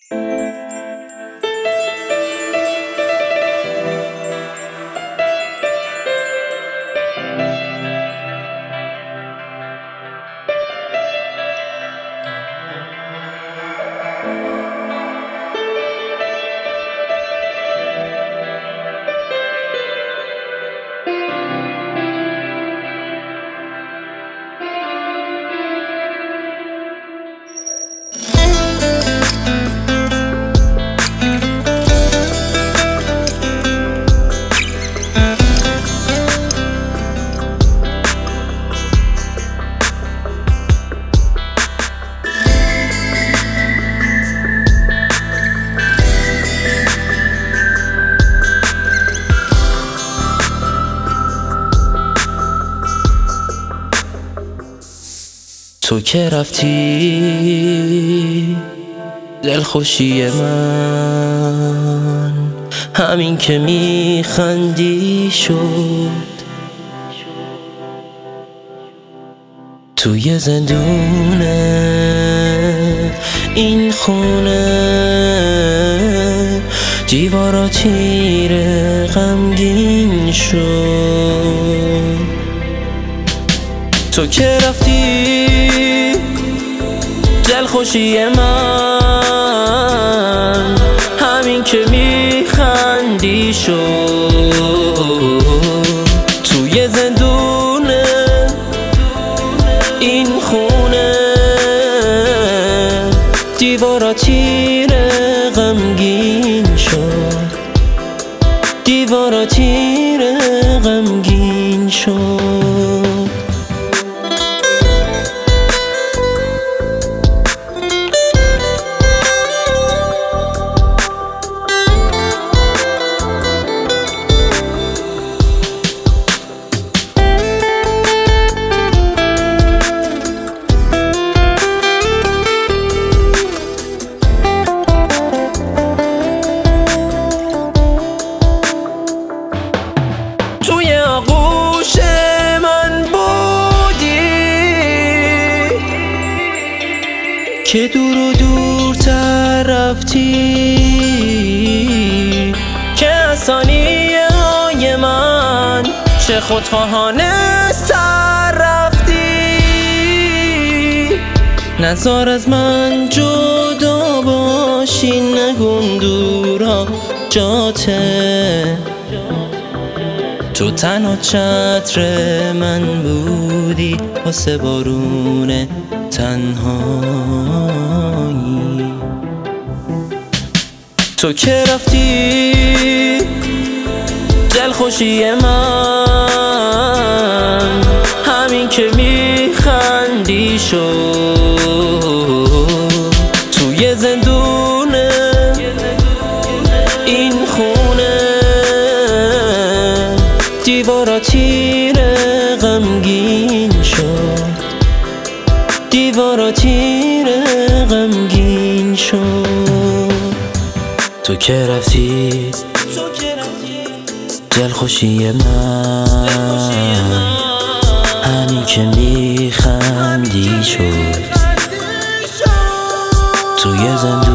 تو که رفتی دلخوشی من همین که میخندی شد. توی زندونه این خونه دیوارا تیره غمگین شد. تو که رفتی دلخوشی من همین که میخندی شد. توی زندونه این خونه دیوارا تیره غمگین شد. دیوارا تیره غمگین شد. که دور و دورتر رفتی، که از ثانیه های من چه خودخواهانه سر رفتی. نزار از من جدا باشی، نگون دورا جاته. تو تنها چتر من بودی واسه بارون تنهایی. تو که رفتی دلخوشی من همین که میخندی شد. توی زندونه این خونه دیوارا تیره غمگین شد. دیوارا تیره غمگین شد. تو که رفتی دلخوشی من همین که میخندی شد. توی زندون